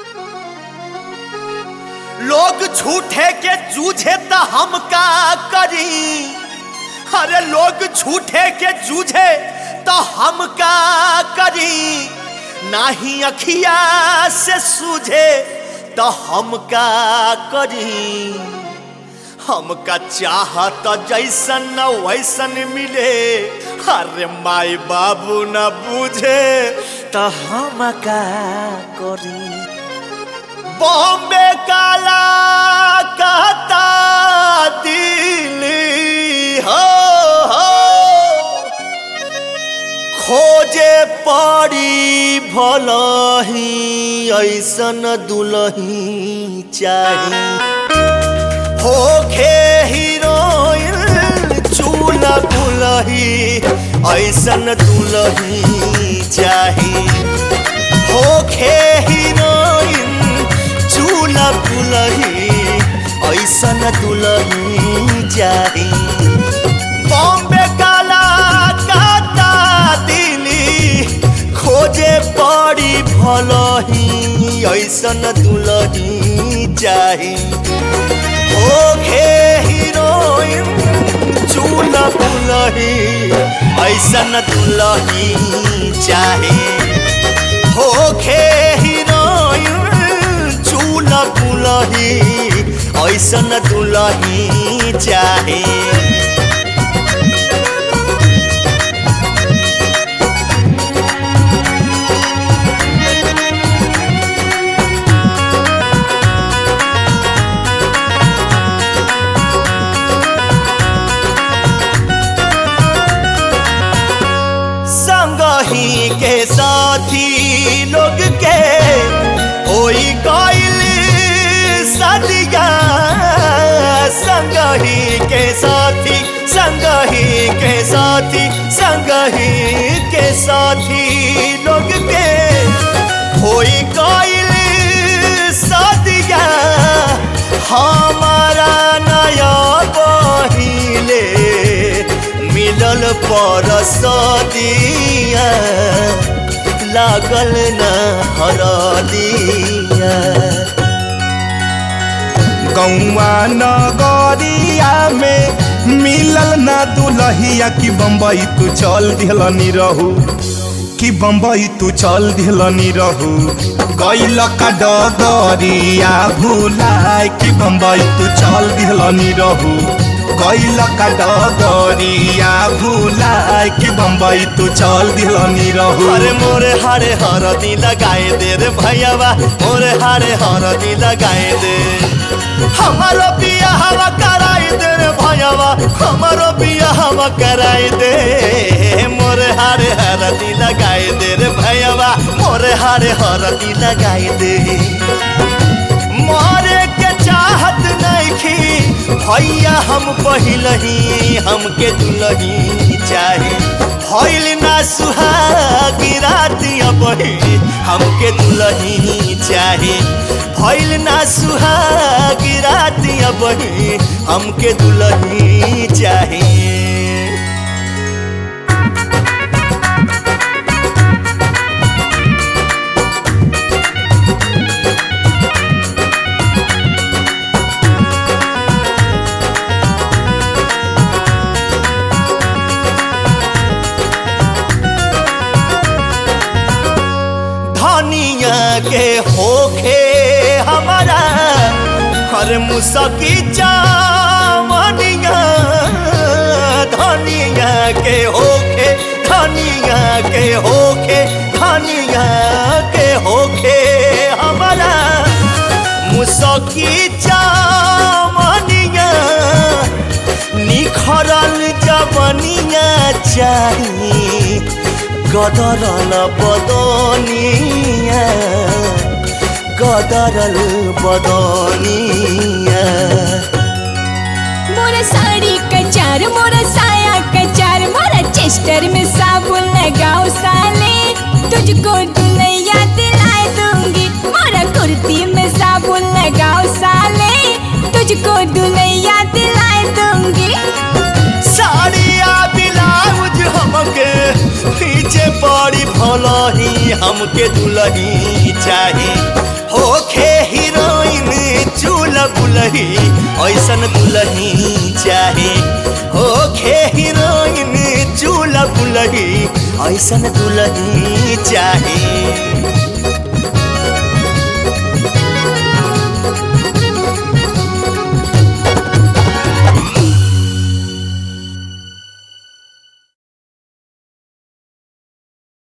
लोग झूठे के जूझे तो हम का करी। अरे लोग झूठे के जूझे तो हम का करी। नाही अखिया से सूझे तो हम का करी। हमका चाहत जैसन न वैसन मिले। अरे माई बाबू न बुझे तो हम का करी। बॉम्बे काला कहता दिल्ली हो खोजे पड़ी भलही ऐसन दुल्ही चाही। होखे हीरोइन चूल्हा दुल्ही ऐसन दुल्ही चाही। होखे हीरोइन चूल्हा दुल्ही ऐसन दुल्ही चाही। बॉम्बे काला काता दिल्ली खोजे पड़ी भलही ऐसन दुल्ही चाही। होखे हीरोइन चूल्हा दुल्ही ऐसन दुल्ही चाही। होखे हीरोइन चूल्हा दुल्ही ऐसन दुल्ही चाही। संगही के साथी लोग के होई गइल सदिया। संगही के साथी संगही के साथी संगही के साथी लोग के होई गइल सदिया। हमारा नया बहिले मिलल पर सदिया लागल न हरदिया। गौवा नगरिया में मिलल ना दुल्हिया कि बम्बई तू चल दिहलनी रहू। कि बम्बई तू चल दिहलनी रहू। गइल का डगरिया भुलाए कि बम्बई तू चल दिहलनी रहू। गइल का डगरिया भुलाए कि बम्बई तू चल दिहलनी रहू। अरे मोरे हारे हरदी लगाए दे रे भैयावा। मोरे हारे हरदी लगाए दे। हमारो बियाहवा कराई दे रे भैयावा। हमारो बियाहवा कराई दे। मोरे हारे हरदी लगाए दे रे भैयावा। मोरे हारे हरदी लगाए दे। मारे के चाहत नइखी भैया हम पहिलही हमके दुल्ही चाहे। भइल ना सुहागी राती अबही हमके दुल्ही चाहे। भइल ना सुहागी राती अबही हमके दुल्ही चाहे। धनिया के होखे हमारा हर मुसकी चावनिया। धनिया के होखे धनिया के होखे धनिया के होखे हमारा मुसकी चावनिया। निखरल जवनिया चाही गदरल बदनिया। गदरल बदनिया। मोरा साड़ी कचार मोरा साया कचार मोरा चेस्टर में साबुन लगाओ साले। तुझको दुल्हैया दिलाए दूंगी। मोरा कुर्ती में साबुन लगाओ साले। तुझको दुल्हैया दिलाए दूंगी। साड़िया ब्लाउज हमके पीछे पड़ी भलही हमके दुल्ही चाही। होखे हीरोइन चूल्हा बुलही ऐसन दुलही चाहे होखे हीरोइन चूल्हा बुलही ऐसन दुलही चाहे